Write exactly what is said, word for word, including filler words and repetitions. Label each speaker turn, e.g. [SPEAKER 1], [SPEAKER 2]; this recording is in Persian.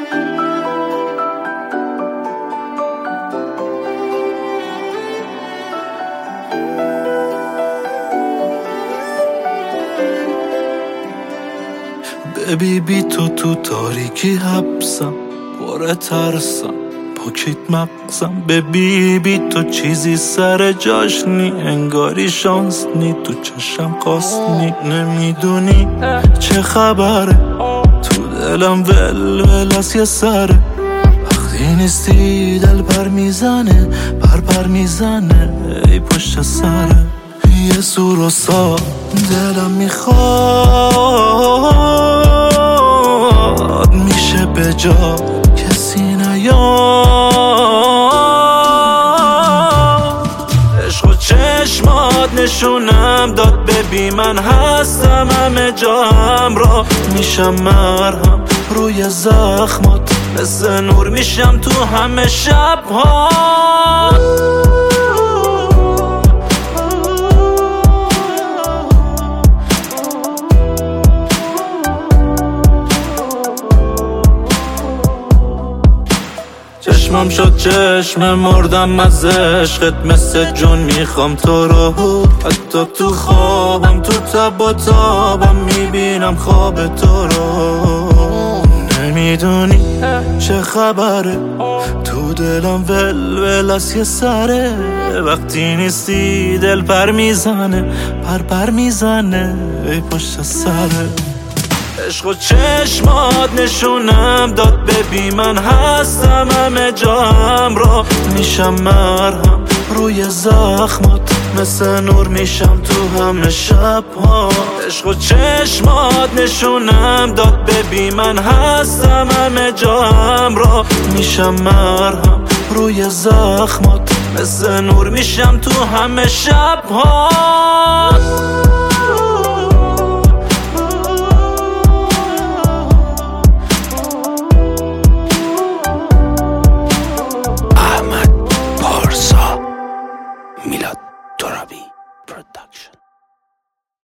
[SPEAKER 1] ببی بی تو تو تاریکی حبسم، پر ترسم، پاکیت مغزم. ببی بی تو چیزی سر جاش نی، انگاری شانس نی، تو چشم خواست نی. نمیدونی چه خبره، تو دلم ول ول از یه سره. وقتی نیستی دل پر میزنه، پر پر میزنه ای پشت سره. یه سور و سا دلم میخواد، میشه به جا کسی نیاد. عشق و چشمات نشونم داد، ببین من هستم همه جا همراه. میشم مرهم روی زخمات، مثل نور میشم تو همه شب‌ها. چشمم شد چشم مردم از عشقت، مثل جون میخوام تو رو. حتی تو خوابم تو تب و تابم میبینم خواب تو رو. نمیدونی چه خبره، تو دلم ول ول از یه سره. وقتی نیستی دل پر میزنه، پر پر میزنه ای پشت سره. عشق و چشمات نشونم داد، ببین من هستم همه جا همراه. میشم مرهم روی زخمات، مثل نور میشم تو همه شب‌ها. عشق و چشمات نشونم داد، ببین من هستم همه جا همراه. میشم مرهم روی زخمات، مثل نور میشم تو همه شب‌ها.